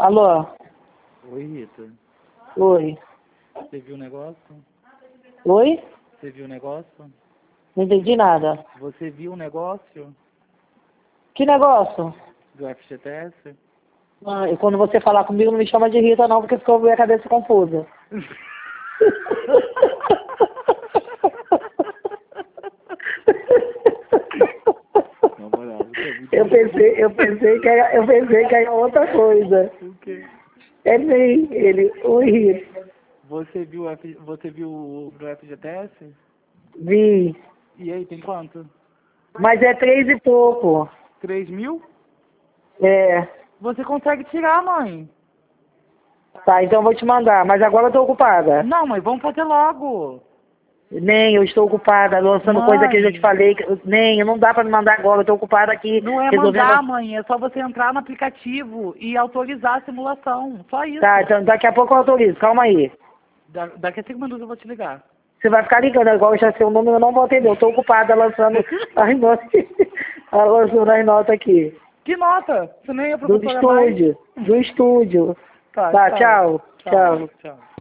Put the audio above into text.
Alô? Oi, Rita. Oi. Você viu o negócio? Oi? Você viu o negócio? Não entendi nada. Você viu o negócio Que negócio? do FGTS? Ah, e quando você falar comigo, não me chama de Rita não, porque ficou a minha cabeça confusa. Na moral, você é muito Eu pensei que era outra coisa. O quê? É nem ele, oi Rita. Você viu o do FGTS? Vi. E aí, tem quanto? Mas é 3 e pouco. 3.000? É. Você consegue tirar, mãe. Tá, então eu vou te mandar, mas agora eu tô ocupada. Não, mas vamos fazer logo. Nem, eu estou ocupada, lançando coisa que eu já te Mãe. falei. Nem, não dá pra me mandar agora, eu tô ocupada aqui Não é resolvendo. mandar, mãe. É só você entrar no aplicativo e autorizar a simulação. Só isso. Tá, então daqui a pouco eu autorizo, calma aí. Daqui a 5 minutos eu vou te ligar. Você vai ficar ligando, igual já seu número, eu não vou atender. Eu tô ocupada lançando as notas, lançando as notas aqui. Que nota? Você nem é Do professora mais? estúdio, do estúdio. Tá, Tá, tchau. tchau, Tchau, tchau. tchau.